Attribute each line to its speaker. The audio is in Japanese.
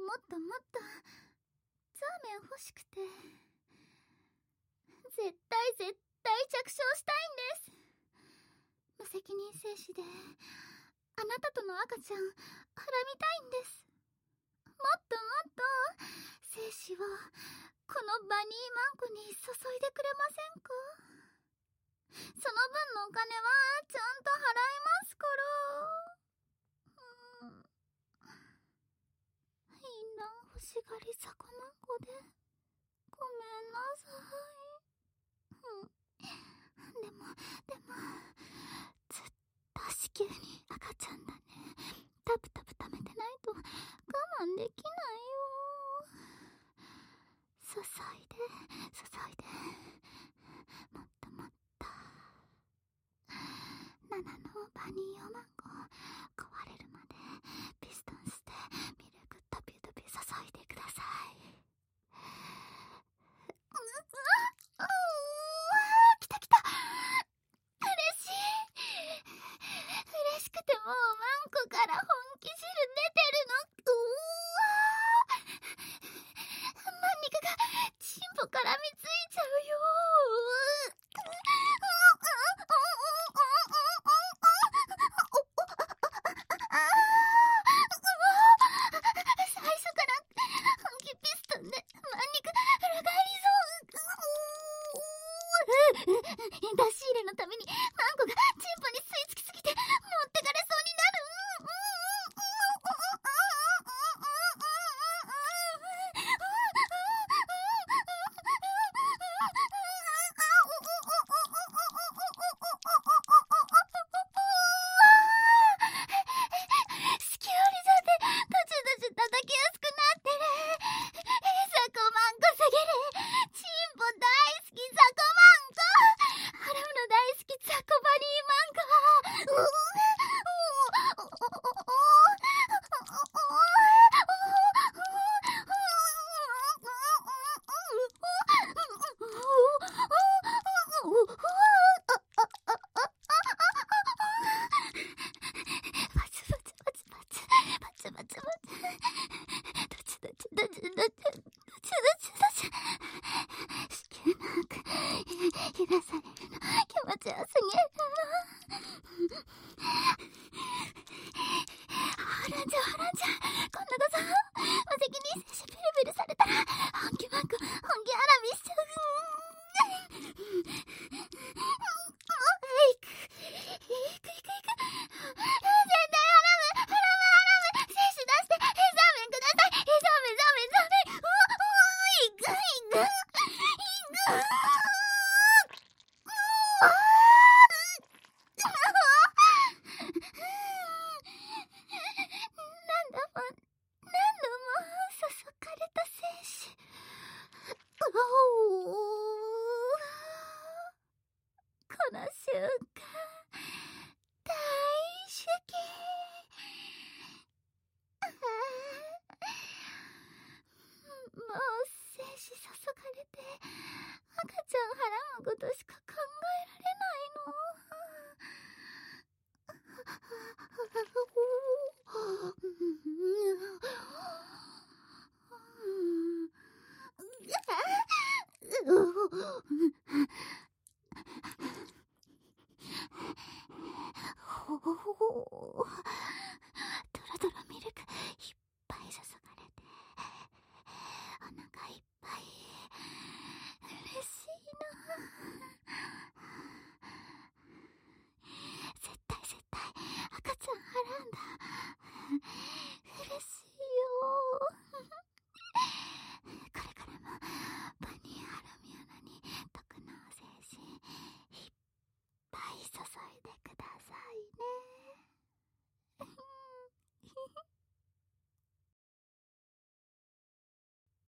Speaker 1: もっともっとザーメン欲しくて、絶対着床したいんです。無責任精子であなたとの赤ちゃんはらみたいんです。もっともっと精子をこのバニーマンコに注いでくれませんか？その分のお金はちゃんと払いますから。いいな、欲しがりさこまんこでごめんなさい。でもずっと子宮に赤ちゃんだね。タプタプ溜めてないと我慢できないよ。注いでもっともっと。7のバニーヨマンゴ壊れるまでピストンしてミルクトピュトピュ注いでください。来た。嬉しい。嬉しくてもうマンコから本気汁出てるの。マンニカがチンポ絡みついちゃうよ。最初から本気ピストンでマンニカ裏返りそう。出し入れのためにマンコがチンポに吸い付きすぎて持ってかれそうになる。子宮リザで途中叩きやすくなってる。ザコマンコすぎる。チンポ大好きザコマンコ。ハラムの大好きザコバニーマンコ。揺らされるの気持ちよすぎるの。ホランちゃん今度こそ無責任精子ピルピルされたら本気マンコ本気ハラミしちゃう。いく絶対ハラム精子出してザーメンください。ザーメンいく何度も注がれた精子。この瞬間大好き。もう精子注がれて赤ちゃんはらむことしか考えられないの。ドロドロミ